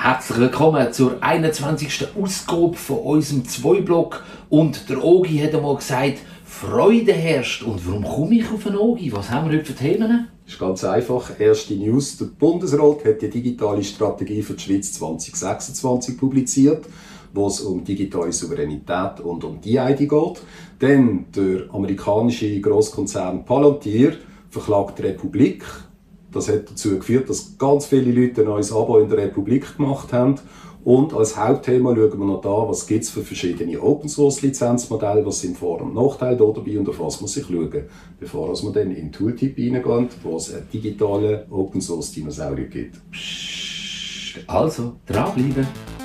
Herzlich willkommen zur 21. Ausgabe von unserem Zwei-Block. Und der Ogi hat einmal gesagt, Freude herrscht. Und warum komme ich auf den Ogi? Was haben wir heute für Themen? Das ist ganz einfach. Erste News. Der Bundesrat hat die digitale Strategie für die Schweiz 2026 publiziert, wo es um digitale Souveränität und um die ID geht. Dann der amerikanische Grosskonzern Palantir verklagt die Republik. Das hat dazu geführt, dass ganz viele Leute ein neues Abo in der Republik gemacht haben. Und als Hauptthema schauen wir noch da, was gibt es für verschiedene Open-Source-Lizenzmodelle, was sind Vor- und Nachteile dabei und auf was muss ich schauen, bevor wir dann in den Tooltip reingehen, wo es einen digitalen Open-Source-Dinosaurier gibt. Also, dranbleiben.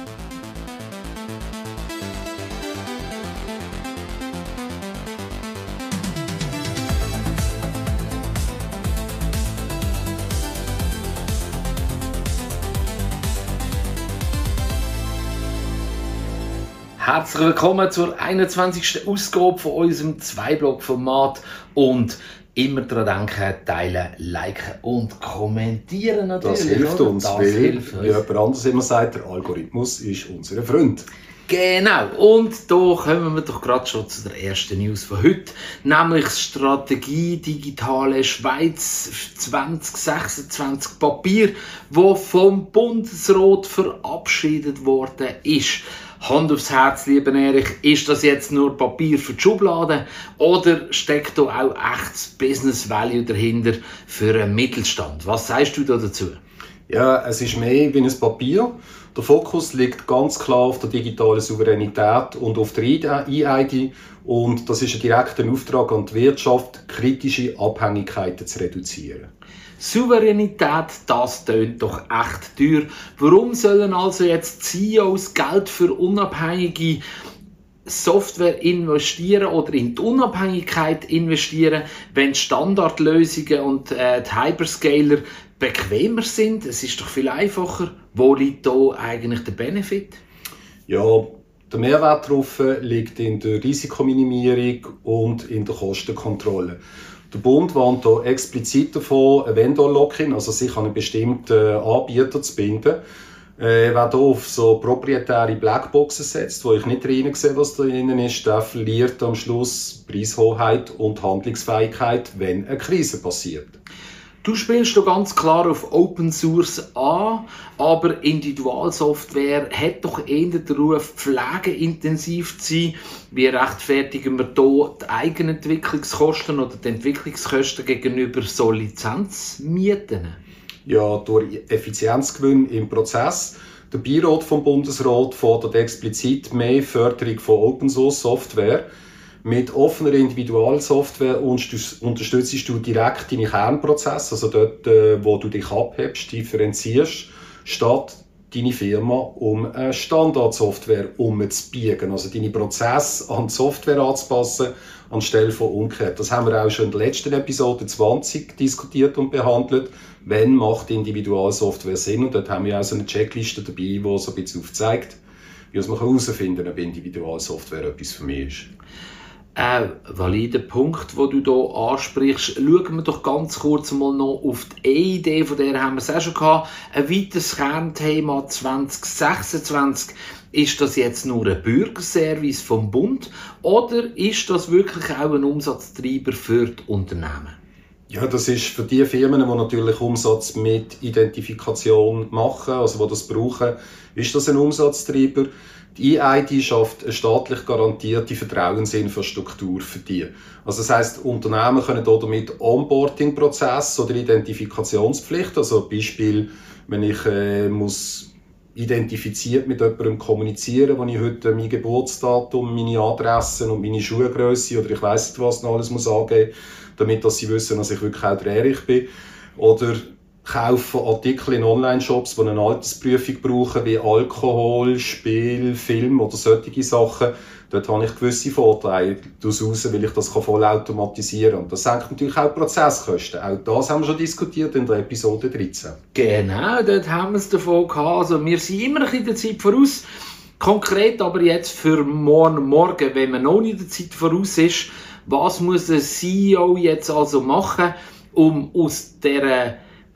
Herzlich willkommen zur 21. Ausgabe von unserem Zwei-Block-Format und immer daran denken, teilen, liken und kommentieren natürlich. Das hilft uns, wie jemand anderes immer sagt, der Algorithmus ist unser Freund. Genau, und da kommen wir doch gerade schon zu der ersten News von heute, nämlich die Strategie Digitale Schweiz 2026 Papier, das vom Bundesrat verabschiedet worden ist. Hand aufs Herz, lieber Erich, ist das jetzt nur Papier für die Schublade oder steckt da auch echtes Business Value dahinter für einen Mittelstand? Was sagst du da dazu? Ja, es ist mehr wie ein Papier. Der Fokus liegt ganz klar auf der digitalen Souveränität und auf der E-ID. Und das ist ein direkter Auftrag an die Wirtschaft, kritische Abhängigkeiten zu reduzieren. Souveränität, das tönt doch echt teuer. Warum sollen also jetzt CEOs Geld für unabhängige Software investieren oder in die Unabhängigkeit investieren, wenn Standardlösungen und die Hyperscaler bequemer sind? Es ist doch viel einfacher. Wo liegt da eigentlich der Benefit? Ja, der Mehrwert darauf liegt in der Risikominimierung und in der Kostenkontrolle. Der Bund warnt hier explizit davon, ein Vendor-Lock-in, also sich an einen bestimmten Anbieter zu binden. Wer hier auf so proprietäre Blackboxen setzt, wo ich nicht reinsehe, was da drin ist, der verliert am Schluss Preishoheit und Handlungsfähigkeit, wenn eine Krise passiert. Du spielst da ganz klar auf Open Source an, aber Individualsoftware hat doch eher den Ruf, pflegeintensiv zu sein. Wie rechtfertigen wir hier die Eigenentwicklungskosten oder die Entwicklungskosten gegenüber so Lizenzmieten? Ja, durch Effizienzgewinn im Prozess. Der Beirat vom Bundesrat fordert explizit mehr Förderung von Open Source Software. Mit offener Individualsoftware unterstützt du direkt deine Kernprozesse, also dort, wo du dich abhebst, differenzierst, statt deine Firma um eine Standardsoftware umzubiegen. Also deine Prozesse an die Software anzupassen, anstelle von umgekehrt. Das haben wir auch schon in der letzten Episode 20 diskutiert und behandelt. Wann macht Individualsoftware Sinn? Und dort haben wir auch so eine Checkliste dabei, die so ein bisschen aufzeigt, wie man herausfinden kann, ob Individualsoftware etwas für mich ist. Valider Punkt, den du hier ansprichst. Schauen wir doch ganz kurz mal noch auf die EID, von der haben wir es auch schon gehabt. Ein weiteres Kernthema 2026. Ist das jetzt nur ein Bürgerservice vom Bund oder ist das wirklich auch ein Umsatztreiber für die Unternehmen? Ja, das ist für die Firmen, die natürlich Umsatz mit Identifikation machen, also die das brauchen, ist das ein Umsatztreiber. Die EID schafft eine staatlich garantierte Vertrauensinfrastruktur für die. Also das heisst, Unternehmen können damit Onboarding-Prozess oder Identifikationspflicht, also Beispiel, wenn ich muss identifiziert mit jemandem kommunizieren, wo ich heute mein Geburtsdatum, meine Adresse und meine Schuhgrösse oder ich weiss nicht was noch alles muss angeben, damit dass sie wissen, dass ich wirklich auch der Erich bin. Oder kaufen Artikel in Online-Shops, die eine Altersprüfung brauchen, wie Alkohol, Spiel, Film oder solche Sachen. Dort habe ich gewisse Vorteile daraus, weil ich das voll automatisieren kann. Und das senkt natürlich auch Prozesskosten. Auch das haben wir schon diskutiert in der Episode 13. Genau, dort haben wir es davon gehabt. Also wir sind immer ein bisschen der Zeit voraus. Konkret aber jetzt für morgen, wenn man noch nicht der Zeit voraus ist, was muss ein CEO jetzt also machen, um aus dieser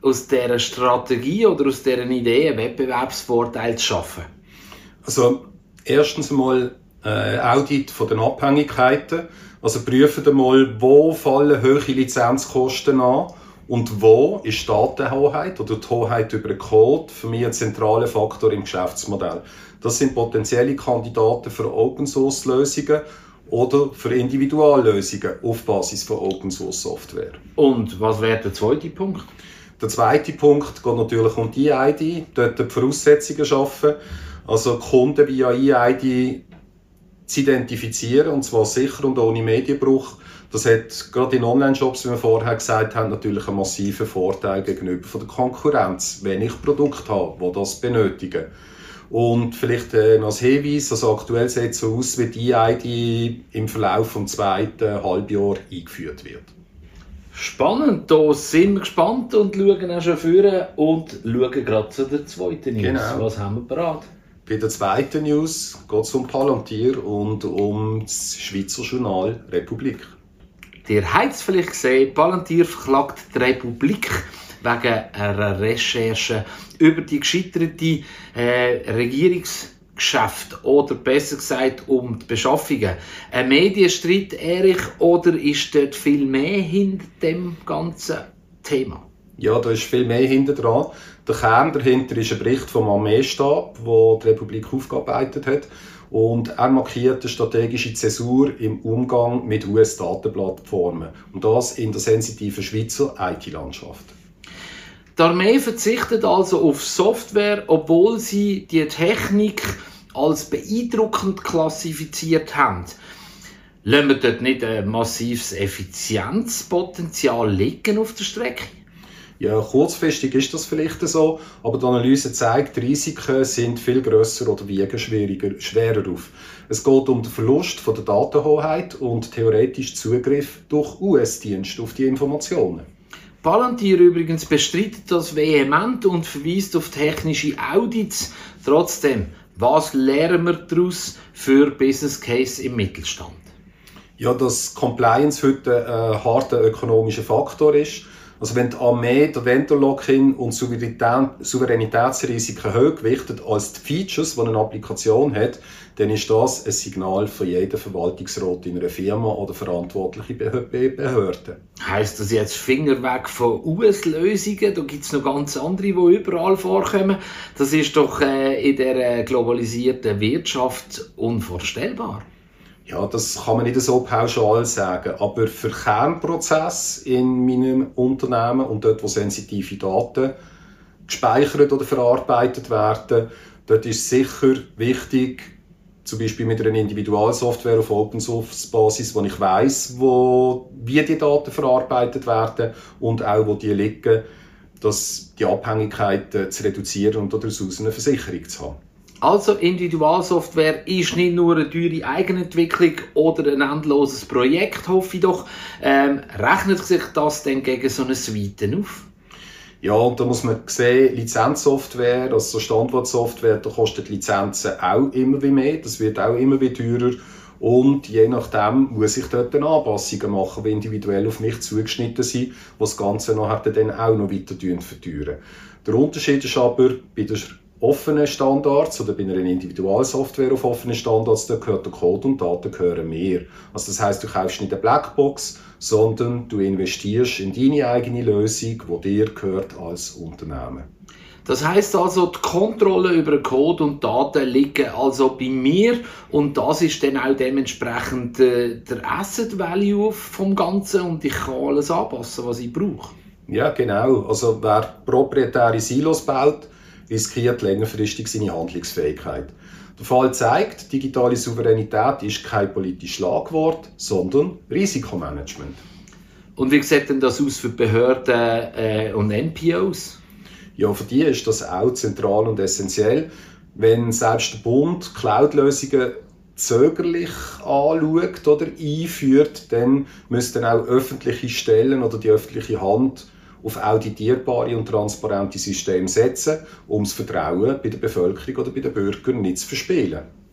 aus dieser Strategie oder aus dieser Idee einen Wettbewerbsvorteil zu schaffen? Also erstens einmal Audit von den Abhängigkeiten. Also prüfen einmal, wo fallen hohe Lizenzkosten an und wo ist die Datenhoheit oder die Hoheit über den Code für mich ein zentraler Faktor im Geschäftsmodell. Das sind potenzielle Kandidaten für Open-Source-Lösungen oder für Individuallösungen auf Basis von Open-Source-Software. Und was wäre der zweite Punkt? Der zweite Punkt geht natürlich um die EID, dort die Voraussetzungen schaffen, also Kunden via EID zu identifizieren, und zwar sicher und ohne Medienbruch. Das hat gerade in Online-Shops, wie wir vorher gesagt haben, natürlich einen massiven Vorteil gegenüber von der Konkurrenz, wenn ich Produkte habe, die das benötigen. Und vielleicht noch als Hinweis, also aktuell sieht es so aus, wie die EID im Verlauf des zweiten Halbjahres eingeführt wird. Spannend, da sind wir gespannt und schauen auch schon vorne und schauen gerade zu der zweiten News. Genau. Was haben wir bereit? Bei der zweiten News geht es um Palantir und um das Schweizer Journal Republik. Ihr habt es vielleicht gesehen, Palantir verklagt die Republik wegen einer Recherche über die gescheiterte Regierungsgeschäft oder besser gesagt um die Beschaffungen. Ein Medienstreit, Erich, oder ist dort viel mehr hinter dem ganzen Thema? Ja, da ist viel mehr hinter dran. Der Kern dahinter ist ein Bericht vom Armeestab, den die Republik aufgearbeitet hat. Und er markiert eine strategische Zäsur im Umgang mit US-Datenplattformen. Und das in der sensitiven Schweizer IT-Landschaft. Die Armee verzichtet also auf Software, obwohl sie die Technik als beeindruckend klassifiziert haben. Lassen wir dort nicht ein massives Effizienzpotenzial liegen auf der Strecke? Ja, kurzfristig ist das vielleicht so, aber die Analyse zeigt, die Risiken sind viel grösser oder wiegen schwerer auf. Es geht um den Verlust von der Datenhoheit und theoretisch Zugriff durch US-Dienste auf die Informationen. Palantir übrigens bestreitet das vehement und verweist auf technische Audits. Trotzdem, was lernen wir daraus für Business Case im Mittelstand? Ja, dass Compliance heute ein harter ökonomischer Faktor ist. Also wenn die Armee der Vendor-Lock-in und Souveränitätsrisiken höher gewichtet als die Features, die eine Applikation hat, dann ist das ein Signal für jeden Verwaltungsrat in einer Firma oder verantwortliche Behörde. Heisst das jetzt Finger weg von US-Lösungen? Da gibt es noch ganz andere, die überall vorkommen. Das ist doch in der globalisierten Wirtschaft unvorstellbar. Ja, das kann man nicht so pauschal sagen, aber für Kernprozesse in meinem Unternehmen und dort, wo sensitive Daten gespeichert oder verarbeitet werden, dort ist sicher wichtig, zum Beispiel mit einer Individualsoftware auf Open-Source-Basis, wo ich weiss, wie die Daten verarbeitet werden und auch wo die liegen, dass die Abhängigkeiten zu reduzieren und daraus eine Versicherung zu haben. Also Individualsoftware ist nicht nur eine teure Eigenentwicklung oder ein endloses Projekt, hoffe ich doch. Rechnet sich das denn gegen so eine Suite auf? Ja, und da muss man sehen, Lizenzsoftware, also Standardsoftware, da kostet Lizenzen auch immer wie mehr, das wird auch immer wie teurer. Und je nachdem muss ich dort dann Anpassungen machen, die individuell auf mich zugeschnitten sind, die das Ganze nachher dann auch noch weiter verteuern. Der Unterschied ist aber, bei der offenen Standards oder bei einer Individualsoftware auf offenen Standards, da gehört der Code und Daten gehören mehr. Also das heisst, du kaufst nicht eine Blackbox, sondern du investierst in deine eigene Lösung, die dir gehört als Unternehmen. Das heisst also, die Kontrolle über Code und Daten liegen also bei mir und das ist dann auch dementsprechend der Asset Value vom Ganzen und ich kann alles anpassen, was ich brauche. Ja, genau. Also wer proprietäre Silos baut, riskiert längerfristig seine Handlungsfähigkeit. Der Fall zeigt, digitale Souveränität ist kein politisches Schlagwort, sondern Risikomanagement. Und wie sieht denn das aus für Behörden und NPOs? Ja, für die ist das auch zentral und essentiell. Wenn selbst der Bund Cloud-Lösungen zögerlich anschaut oder einführt, dann müssen auch öffentliche Stellen oder die öffentliche Hand auf auditierbare und transparente Systeme setzen, um das Vertrauen bei der Bevölkerung oder bei den Bürgern nicht zu verspielen.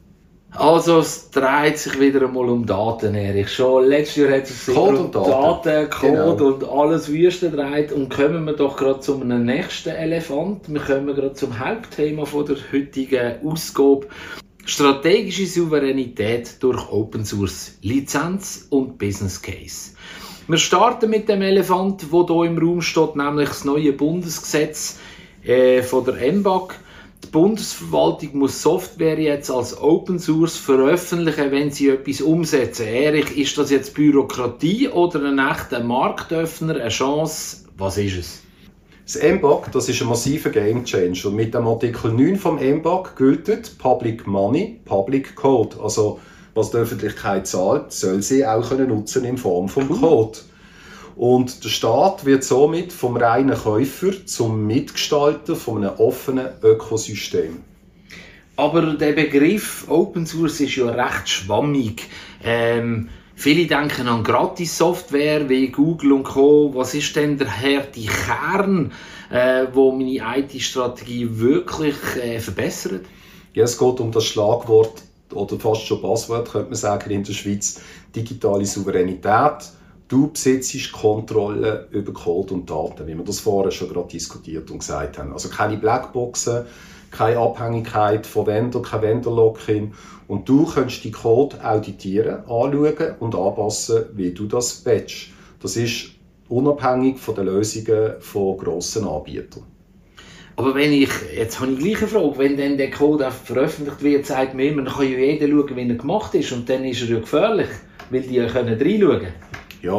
Also es dreht sich wieder einmal um Daten, Erich. Schon letztes Jahr hat es sich um Daten, Code und alles Wüste gedreht. Und kommen wir doch gerade zu einem nächsten Elefant. Wir kommen gerade zum Hauptthema von der heutigen Ausgabe. Strategische Souveränität durch Open Source, Lizenz und Business Case. Wir starten mit dem Elefant, der hier im Raum steht, nämlich das neue Bundesgesetz von der MBAG. Die Bundesverwaltung muss Software jetzt als Open Source veröffentlichen, wenn sie etwas umsetzen. Erich, ist das jetzt Bürokratie oder ein echter Marktöffner, eine Chance? Was ist es? Das MBAG, das ist ein massiver Gamechanger. Und mit dem Artikel 9 vom MBAG gilt Public Money, Public Code. Also, was die Öffentlichkeit zahlt, soll sie auch nutzen in Form von Code. Und der Staat wird somit vom reinen Käufer zum Mitgestalter von einem offenen Ökosystem. Aber der Begriff Open Source ist ja recht schwammig. Viele denken an Gratis-Software wie Google und Co. Was ist denn der harte Kern, wo meine IT-Strategie wirklich verbessert? Ja, es geht um das Schlagwort oder fast schon Passwort, könnte man sagen, in der Schweiz: digitale Souveränität. Du besitzt Kontrolle über Code und Daten, wie wir das vorher schon gerade diskutiert und gesagt haben. Also keine Blackboxen, keine Abhängigkeit von Vendor, kein Vendor-Lock-in. Und du kannst die Code auditieren, anschauen und anpassen, wie du das willst. Das ist unabhängig von den Lösungen von grossen Anbietern. Aber jetzt habe ich gleich eine Frage, wenn dann der Code veröffentlicht wird, sagt man immer, dann kann ja jeder schauen, wie er gemacht ist, und dann ist er ja gefährlich, weil die können reinschauen. Ja,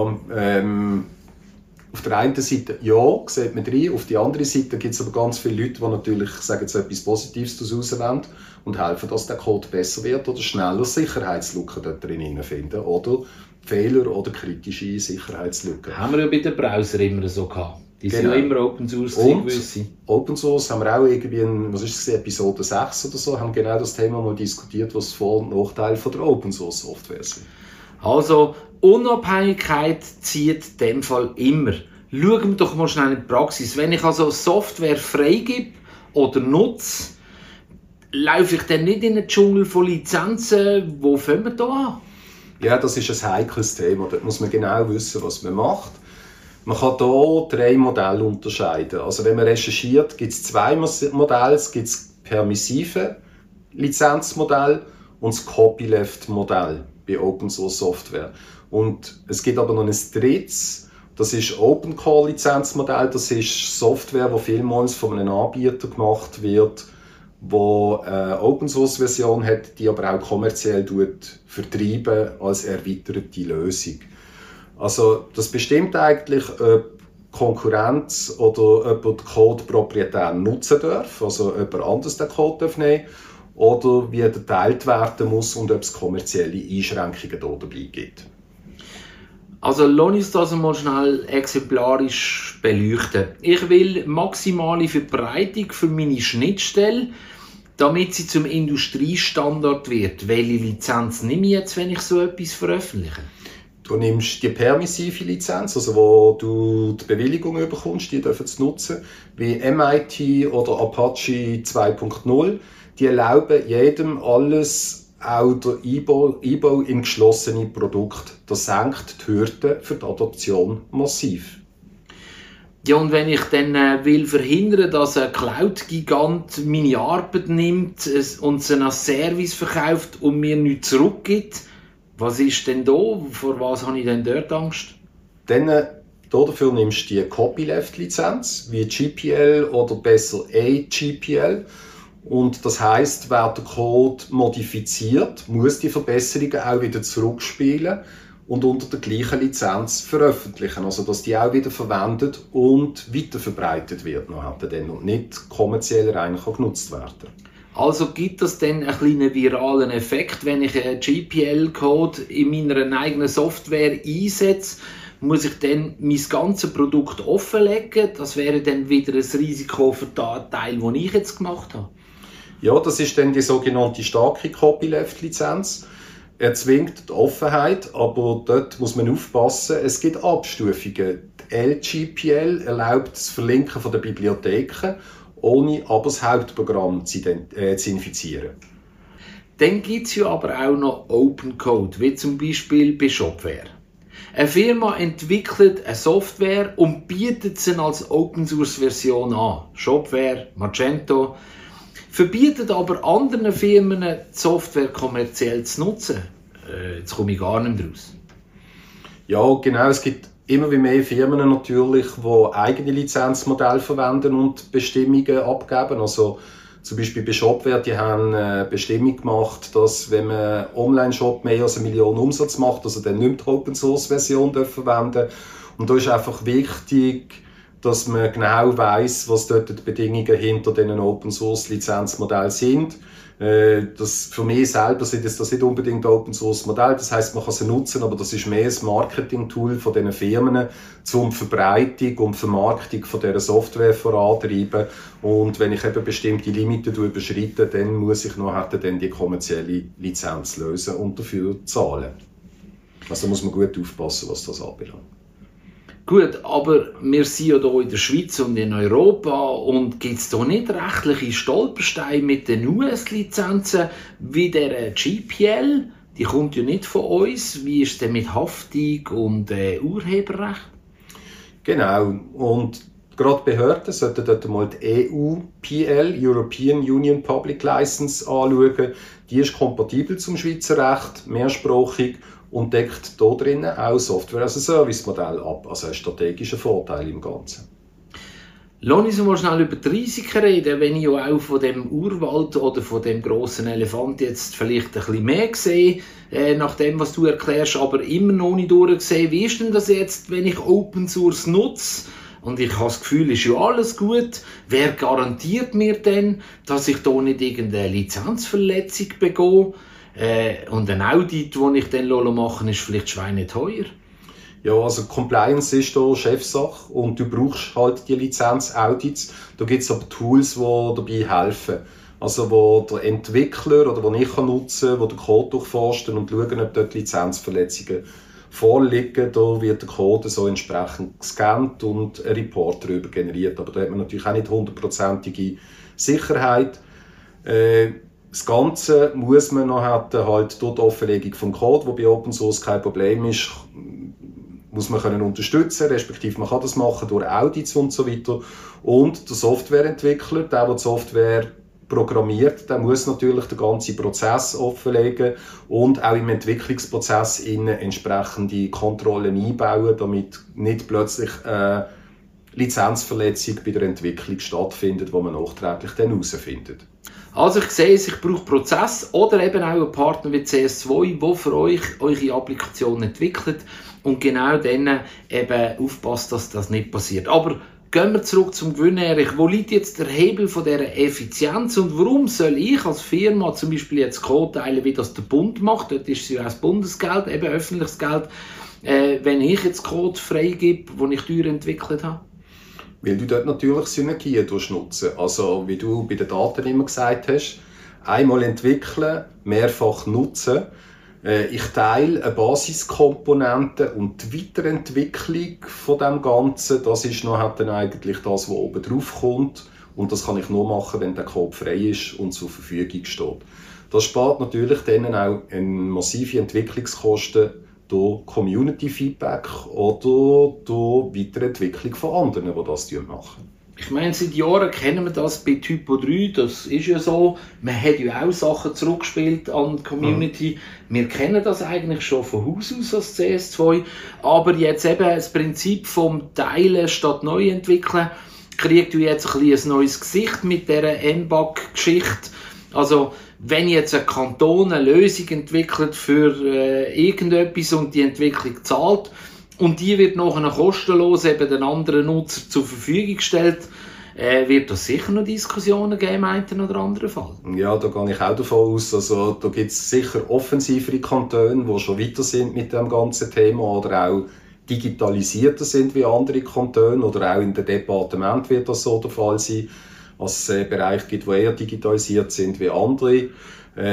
auf der einen Seite ja, sieht man rein, auf der anderen Seite gibt es aber ganz viele Leute, die natürlich sagen, jetzt etwas Positives daraus wollen und helfen, dass der Code besser wird oder schneller Sicherheitslücken dort drin finden oder Fehler oder kritische Sicherheitslücken. Haben wir ja bei den Browser immer so gehabt. Die sind ja immer Open Source gewesen. Open Source haben wir auch irgendwie in, Episode 6 oder so, haben genau das Thema mal diskutiert, was Vor- und Nachteile von der Open Source Software sind. Also, Unabhängigkeit zieht in dem Fall immer. Schauen wir doch mal schnell in die Praxis. Wenn ich also Software freigebe oder nutze, laufe ich dann nicht in einen Dschungel von Lizenzen? Wo fangen wir da an? Ja, das ist ein heikles Thema. Da muss man genau wissen, was man macht. Man kann hier 3 Modelle unterscheiden. Also wenn man recherchiert, gibt es 2 Modelle. Es gibt das permissive Lizenzmodell und das Copyleft-Modell bei Open Source Software. Und es gibt aber noch ein drittes, das ist Open Core Lizenzmodell. Das ist Software, die vielmals von einem Anbieter gemacht wird, wo eine Open Source Version hat, die aber auch kommerziell vertreiben als erweiterte Lösung. Also das bestimmt eigentlich, ob Konkurrenz oder ob den Code proprietär nutzen darf, also ob jemand anders den Code nehmen darf, oder wie er geteilt werden muss und ob es kommerzielle Einschränkungen dabei gibt. Also lass uns das einmal schnell exemplarisch beleuchten. Ich will maximale Verbreitung für meine Schnittstelle, damit sie zum Industriestandard wird. Welche Lizenz nehme ich jetzt, wenn ich so etwas veröffentliche? Du nimmst die permissive Lizenz, also wo du die Bewilligung bekommst, die dürfen es nutzen, wie MIT oder Apache 2.0. Die erlauben jedem alles, auch der Einbau in geschlossene Produkte. Das senkt die Hürde für die Adoption massiv. Ja, und wenn ich dann will verhindern, dass ein Cloud-Gigant meine Arbeit nimmt und sie als Service verkauft und mir nichts zurückgibt, was ist denn da? Vor was habe ich denn dort Angst? Dann dafür nimmst du die Copyleft-Lizenz, wie GPL oder besser AGPL. Und das heisst, wer den Code modifiziert, muss die Verbesserungen auch wieder zurückspielen und unter der gleichen Lizenz veröffentlichen. Also, dass die auch wieder verwendet und weiterverbreitet wird nachher und nicht kommerziell rein genutzt werden. Also gibt es dann einen kleinen viralen Effekt, wenn ich einen GPL-Code in meiner eigenen Software einsetze, muss ich dann mein ganzes Produkt offenlegen? Das wäre dann wieder ein Risiko für den Teil, den ich jetzt gemacht habe. Ja, das ist dann die sogenannte starke Copyleft-Lizenz. Er zwingt die Offenheit, aber dort muss man aufpassen, es gibt Abstufungen. Die LGPL erlaubt das Verlinken von der Bibliotheken, ohne aber das Hauptprogramm zu infizieren. Dann gibt es ja aber auch noch Open Code, wie zum Beispiel bei Shopware. Eine Firma entwickelt eine Software und bietet sie als Open Source Version an. Shopware, Magento. Verbietet aber anderen Firmen, die Software kommerziell zu nutzen. Jetzt komme ich gar nicht mehr raus. Ja, genau. Es gibt immer wie mehr Firmen natürlich, die eigene Lizenzmodelle verwenden und Bestimmungen abgeben. Also zum Beispiel bei Shopware, die haben eine Bestimmung gemacht, dass wenn man Online-Shop mehr als 1 Million Umsatz macht, also dann nicht die Open-Source-Version verwenden darf. Und da ist einfach wichtig, dass man genau weiss, was dort die Bedingungen hinter diesen Open-Source-Lizenzmodellen sind. Das für mich selber sind das nicht unbedingt Open-Source-Modell. Das heisst, man kann sie nutzen, aber das ist mehr ein Marketing-Tool von diesen Firmen, um die Verbreitung und Vermarktung von dieser Software vorantreiben. Und wenn ich eben bestimmte Limiten überschreite, dann muss ich noch dann die kommerzielle Lizenz lösen und dafür zahlen. Also da muss man gut aufpassen, was das anbelangt. Gut, aber wir sind ja hier in der Schweiz und in Europa und gibt es da nicht rechtliche Stolpersteine mit den US-Lizenzen wie der GPL? Die kommt ja nicht von uns. Wie ist es denn mit Haftung und Urheberrecht? Genau, und gerade Behörden sollten dort mal die EUPL, European Union Public License, anschauen. Die ist kompatibel zum Schweizer Recht, mehrsprachig und deckt hier drinnen auch Software-as-a-Service-Modell ab. Also ein strategischer Vorteil im Ganzen. Lass uns mal schnell über die Risiken reden, wenn ich ja auch von dem Urwald oder von dem grossen Elefant jetzt vielleicht ein bisschen mehr sehe, nach dem, was du erklärst, aber immer noch nicht durchgesehen. Wie ist denn das jetzt, wenn ich Open Source nutze? Und ich habe das Gefühl, ist ja alles gut. Wer garantiert mir denn, dass ich da nicht irgendeine Lizenzverletzung begehe? Und ein Audit, das ich dann machen lasse, ist vielleicht schweineteuer. Ja, also Compliance ist hier Chefsache und du brauchst halt die Lizenzaudits. Da gibt es aber Tools, die dabei helfen. Also wo der Entwickler oder wo ich nutzen kann, wo den Code durchforsten und schauen, ob dort Lizenzverletzungen vorliegen. Da wird der Code so entsprechend gescannt und ein Report darüber generiert. Aber da hat man natürlich auch nicht 100%ige Sicherheit. Das Ganze muss man noch halt durch die Offenlegung vom Code, wo bei Open Source kein Problem ist, muss man können unterstützen, respektive man kann das machen durch Audits und so weiter. Und der Softwareentwickler, der die Software programmiert, der muss natürlich den ganzen Prozess offenlegen und auch im Entwicklungsprozess entsprechende Kontrollen einbauen, damit nicht plötzlich eine Lizenzverletzung bei der Entwicklung stattfindet, die man nachträglich dann herausfindet. Also ich sehe, ich brauche Prozess oder eben auch einen Partner wie CS2, der für euch eure Applikation entwickelt und genau dann eben aufpasst, dass das nicht passiert. Aber gehen wir zurück zum Gewinn, Erich. Wo liegt jetzt der Hebel von dieser Effizienz und warum soll ich als Firma zum Beispiel jetzt Code teilen, wie das der Bund macht? Dort ist es ja auch das Bundesgeld, eben öffentliches Geld. Wenn ich jetzt Code freigebe, den ich teuer entwickelt habe? Weil du dort natürlich Synergien nutzen. Also wie du bei den Daten immer gesagt hast, einmal entwickeln, mehrfach nutzen. Ich teile eine Basiskomponente und die Weiterentwicklung von dem Ganzen, das ist noch dann eigentlich das, was oben drauf kommt. Und das kann ich nur machen, wenn der Code frei ist und zur Verfügung steht. Das spart natürlich dann auch massive Entwicklungskosten durch Community-Feedback oder durch Weiterentwicklung von anderen, die das machen. Ich meine, seit Jahren kennen wir das bei Typo 3, das ist ja so. Man hat ja auch Sachen zurückgespielt an die Community. Wir kennen das eigentlich schon von Haus aus als CS2. Aber jetzt eben das Prinzip vom Teilen statt neu entwickeln, kriegt du jetzt ein neues Gesicht mit dieser MBAG-Geschichte. Also, wenn jetzt ein Kanton eine Lösung entwickelt für irgendetwas und die Entwicklung zahlt und die wird nachher kostenlos eben den anderen Nutzer zur Verfügung gestellt, wird es sicher noch Diskussionen geben im einen oder anderen Fall. Ja, da gehe ich auch davon aus. Also, da gibt es sicher offensivere Kantone, die schon weiter sind mit dem ganzen Thema oder auch digitalisierter sind wie andere Kantone oder auch in den Departementen wird das so der Fall sein. Als es Bereiche gibt, die eher digitalisiert sind wie andere.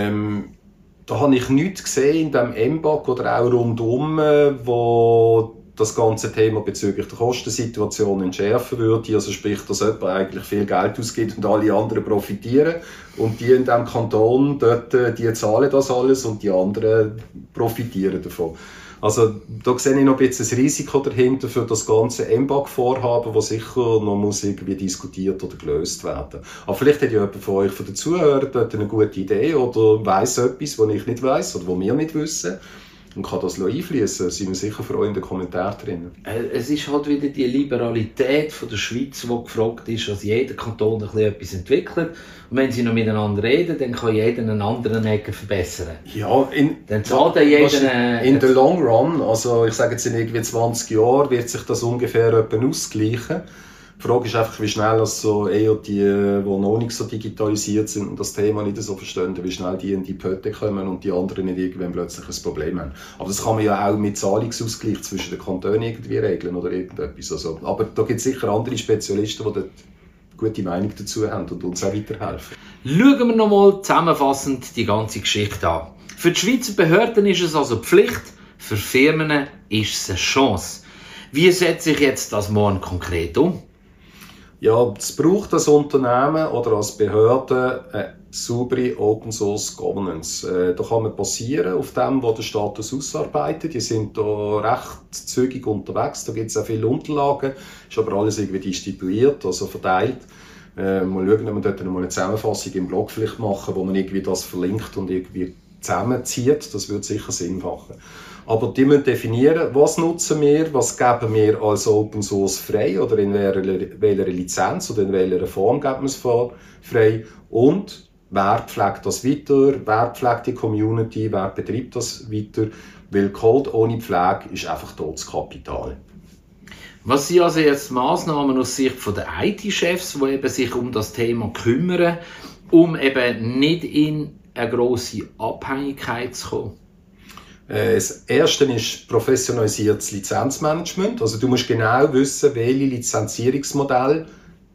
Da habe ich nichts gesehen in dem MBAG oder auch rundum, wo das ganze Thema bezüglich der Kostensituation entschärfen würde. Also sprich, dass jemand eigentlich viel Geld ausgibt und alle anderen profitieren. Und die in diesem Kanton, dort, die zahlen das alles und die anderen profitieren davon. Also da sehe ich noch ein bisschen das Risiko dahinter für das ganze MBAG-Vorhaben, das sicher noch muss irgendwie diskutiert oder gelöst werden. Aber vielleicht hat ja jemand von euch, von den Zuhörern, dort eine gute Idee oder weiss etwas, was ich nicht weiss oder was wir nicht wissen. Und kann das einfließen, sind wir sicher für euch in den Kommentaren drin. Es ist halt wieder die Liberalität von der Schweiz, die gefragt ist, dass jeder Kanton ein bisschen etwas entwickelt. Und wenn sie noch miteinander reden, dann kann jeder einen anderen Ecke verbessern. Ja, dann zahlt jeder... In the long run, also ich sage jetzt in irgendwie 20 Jahren, wird sich das ungefähr ausgleichen. Die Frage ist einfach, wie schnell also eher die noch nicht so digitalisiert sind und das Thema nicht so verstehen, wie schnell die in die Pötte kommen und die anderen nicht irgendwann plötzlich ein Problem haben. Aber das kann man ja auch mit Zahlungsausgleich zwischen den Kantonen irgendwie regeln oder irgendetwas. Also, aber da gibt es sicher andere Spezialisten, die dort gute Meinung dazu haben und uns auch weiterhelfen. Schauen wir nochmal zusammenfassend die ganze Geschichte an. Für die Schweizer Behörden ist es also Pflicht, für Firmen ist es eine Chance. Wie setze ich jetzt das morgen konkret um? Ja, es braucht als Unternehmen oder als Behörde eine saubere Open Source Governance. Da kann man basieren auf dem, was der Status ausarbeitet. Die sind da recht zügig unterwegs. Da gibt es auch viele Unterlagen. Ist aber alles irgendwie distribuiert, also verteilt. Mal schauen, ob wir dort mal eine Zusammenfassung im Blog vielleicht machen, wo man irgendwie das verlinkt und irgendwie zusammenzieht. Das würde sicher Sinn machen. Aber die müssen definieren, was nutzen wir, was geben wir als Open Source frei oder in welcher Lizenz oder in welcher Form geben wir es frei und wer pflegt das weiter, wer pflegt die Community, wer betreibt das weiter, weil Code ohne Pflege ist einfach totes Kapital. Was sind also jetzt Massnahmen aus Sicht der IT-Chefs, die eben sich um das Thema kümmern, um eben nicht in eine grosse Abhängigkeit zu kommen? Das erste ist professionalisiertes Lizenzmanagement. Also du musst genau wissen, welche Lizenzierungsmodelle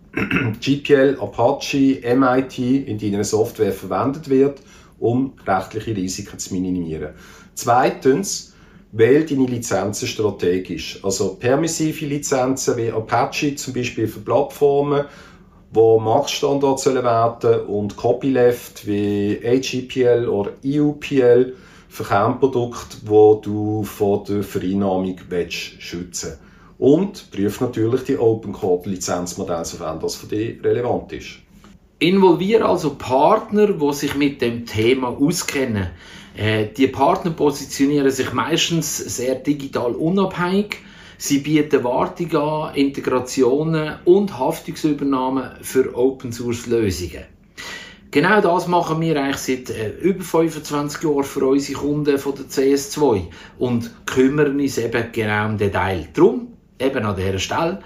GPL, Apache, MIT in deiner Software verwendet wird, um rechtliche Risiken zu minimieren. Zweitens, wähle deine Lizenzen strategisch. Also permissive Lizenzen wie Apache zum Beispiel für Plattformen, wo Marktstandard werden sollen und Copyleft wie AGPL oder EUPL für Kernprodukte, die du vor der Vereinnahmung schützen willst. Und prüfe natürlich die Open Code Lizenzmodelle, sofern das für dich relevant ist. Involviere also Partner, die sich mit dem Thema auskennen. Die Partner positionieren sich meistens sehr digital unabhängig. Sie bieten Wartung an, Integrationen und Haftungsübernahmen für Open Source Lösungen. Genau das machen wir eigentlich seit über 25 Jahren für unsere Kunden von der CS2 und kümmern uns eben genau um den Teil. Darum eben an dieser Stelle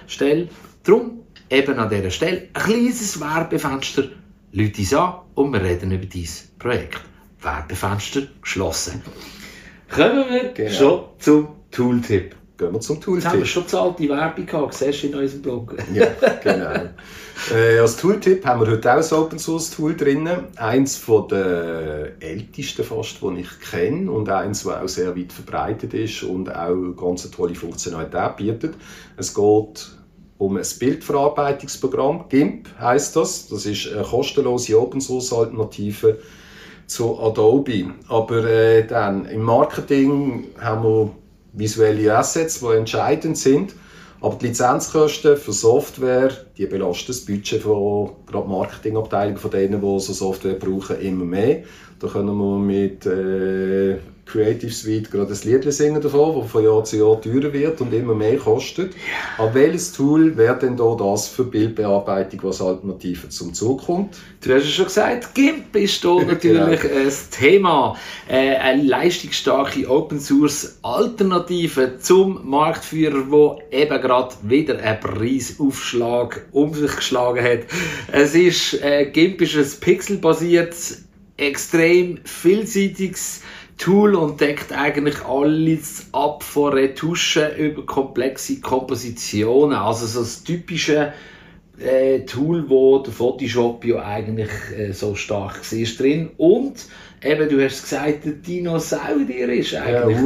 ein kleines Werbefenster. Leute uns an und wir reden über dieses Projekt. Werbefenster geschlossen. Kommen wir schon zum Tooltip. Gehen wir zum Tooltip. Jetzt haben wir schon zahlte Werbung gehabt, siehst du in unserem Blog. Ja, genau. Als Tooltip haben wir heute auch ein Open Source Tool drin. Eins von den ältesten fast, die ich kenne und eins, das auch sehr weit verbreitet ist und auch ganz tolle Funktionalität bietet. Es geht um ein Bildverarbeitungsprogramm. GIMP heisst das. Das ist eine kostenlose Open Source Alternative zu Adobe. Aber dann im Marketing haben wir visuelle Assets, die entscheidend sind. Aber die Lizenzkosten für Software, die belasten das Budget von gerade Marketingabteilungen von denen, die so Software brauchen, immer mehr. Da können wir mit Creative Suite gerade ein Lied singen davon, das von Jahr zu Jahr teurer wird und immer mehr kostet. Aber welches Tool wäre denn da das für Bildbearbeitung, was Alternative zum Zug kommt? Du hast es schon gesagt, GIMP ist hier natürlich ein Thema. Eine leistungsstarke Open Source Alternative zum Marktführer, der eben gerade wieder einen Preisaufschlag um sich geschlagen hat. GIMP ist ein pixelbasiertes, extrem vielseitiges Tool und deckt eigentlich alles ab, von Retuschen über komplexe Kompositionen. Also so das typische Tool, wo der Photoshop ja eigentlich so stark war drin. Und eben, du hast gesagt, der Dinosaurier ist eigentlich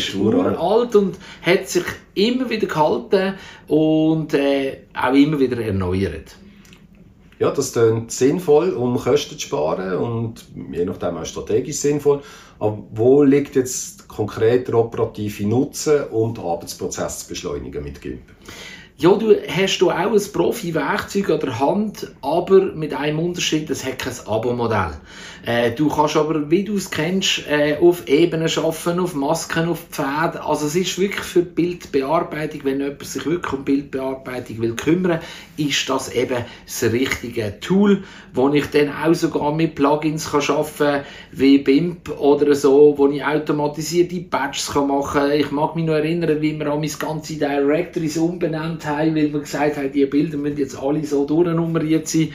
uralt und hat sich immer wieder gehalten und auch immer wieder erneuert. Ja, das klingt sinnvoll, um Kosten zu sparen und je nachdem auch strategisch sinnvoll. Aber wo liegt jetzt konkret der operative Nutzen und Arbeitsprozess zu beschleunigen mit GIMP? Ja, du hast auch ein Profi-Werkzeug an der Hand, aber mit einem Unterschied, es hat kein Abo-Modell. Du kannst aber, wie du es kennst, auf Ebenen arbeiten, auf Masken, auf Pfade. Also es ist wirklich für Bildbearbeitung, wenn jemand sich wirklich um Bildbearbeitung will kümmern, ist das eben das richtige Tool, wo ich dann auch sogar mit Plugins kann arbeiten wie BIMP oder so, wo ich automatisierte Patches machen kann. Ich mag mich noch erinnern, wie wir meine ganze Directories umbenannt haben, weil wir gesagt haben, die Bilder müssen jetzt alle so durchnummeriert sein.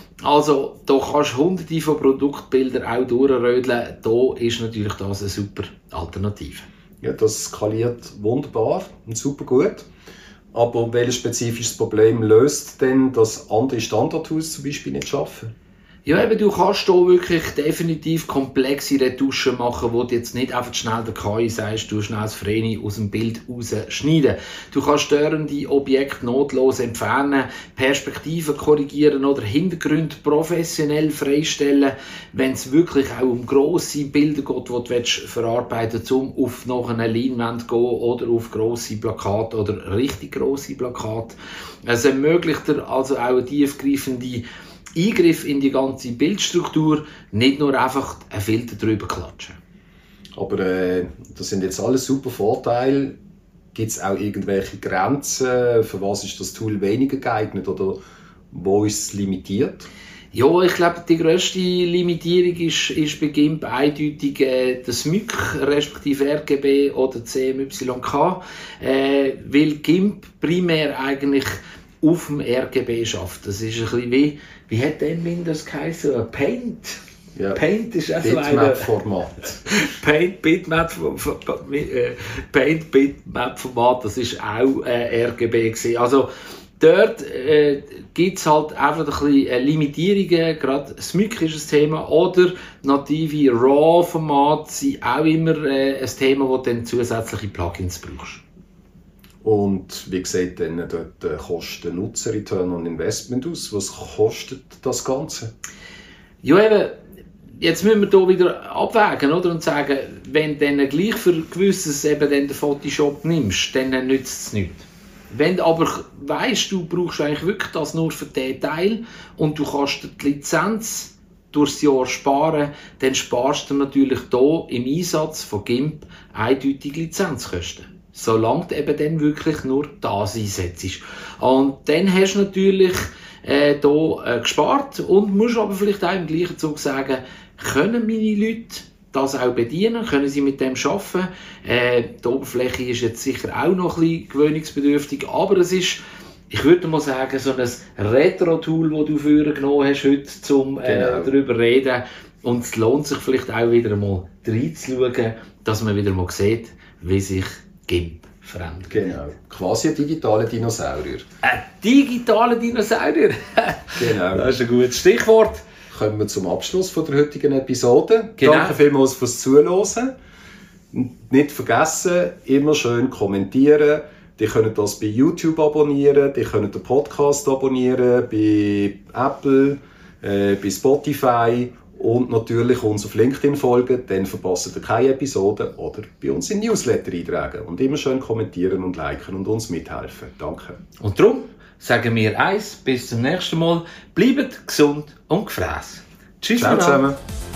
Also, da kannst du hunderte von Produktbildern auch durchrödeln. Da ist natürlich das eine super Alternative. Ja, das skaliert wunderbar und super gut. Aber welches spezifisches Problem löst denn, dass andere Standard-Tools zum Beispiel nicht schaffen? Ja, eben, du kannst hier wirklich definitiv komplexe Retuschen machen, wo du jetzt nicht einfach schnell der KI sagst, du schnell das Vreni aus dem Bild rausschneiden. Du kannst störende Objekte notlos entfernen, Perspektiven korrigieren oder Hintergründe professionell freistellen, wenn es wirklich auch um grosse Bilder geht, die du verarbeiten willst, um auf noch eine Leinwand zu gehen oder auf grosse Plakate oder richtig grosse Plakate. Es ermöglicht dir also auch eine tiefgreifende Eingriff in die ganze Bildstruktur, nicht nur einfach einen Filter drüber klatschen. Aber das sind jetzt alles super Vorteile. Gibt es auch irgendwelche Grenzen? Für was ist das Tool weniger geeignet oder wo ist es limitiert? Ja, ich glaube, die grösste Limitierung ist bei GIMP eindeutig das MYK, respektive RGB oder CMYK, weil GIMP primär eigentlich auf dem RGB schafft. Das ist ein bisschen wie hat denn Windows geheißen? Paint? Ja. Paint ist auch Bitmap-Format. Paint Bitmap-Format, das ist auch RGB gewesen. Also dort gibt es halt einfach ein bisschen Limitierungen, gerade das MYK ist ein Thema, oder native RAW-Formate sind auch immer ein Thema, wo du dann zusätzliche Plugins brauchst. Und wie sieht denn dort der Kosten-Nutzer-Return on Investment aus? Was kostet das Ganze? Ja, eben, jetzt müssen wir hier wieder abwägen, oder? Und sagen, wenn du dann gleich für gewisses eben den Photoshop nimmst, dann nützt es nichts. Wenn du aber weisst, du brauchst eigentlich wirklich das nur für den Teil und du kannst die Lizenz durchs Jahr sparen, dann sparst du natürlich hier im Einsatz von GIMP eindeutig Lizenzkosten. Solange du eben dann wirklich nur das einsetzt. Und dann hast du natürlich hier gespart und musst aber vielleicht auch im gleichen Zug sagen, können meine Leute das auch bedienen, können sie mit dem arbeiten. Die Oberfläche ist jetzt sicher auch noch ein bisschen gewöhnungsbedürftig, aber es ist, ich würde mal sagen, so ein Retro-Tool, das du früher genommen hast heute, um darüber zu reden. Und es lohnt sich vielleicht auch wieder mal reinzuschauen, dass man wieder mal sieht, wie sich GIMP verändert. Genau. Quasi ein digitaler Dinosaurier. Ein digitaler Dinosaurier? Genau. Das ist ein gutes Stichwort. Kommen wir zum Abschluss von der heutigen Episode. Genau. Danke vielmals fürs Zuhören. Nicht vergessen, immer schön kommentieren. Die können das bei YouTube abonnieren, die können den Podcast abonnieren, bei Apple, bei Spotify und natürlich uns auf LinkedIn folgen, dann verpasst ihr keine Episode oder bei uns in Newsletter eintragen. Und immer schön kommentieren und liken und uns mithelfen. Danke. Und darum sagen wir bis zum nächsten Mal. Bleibt gesund und gefräss. Tschüss zusammen.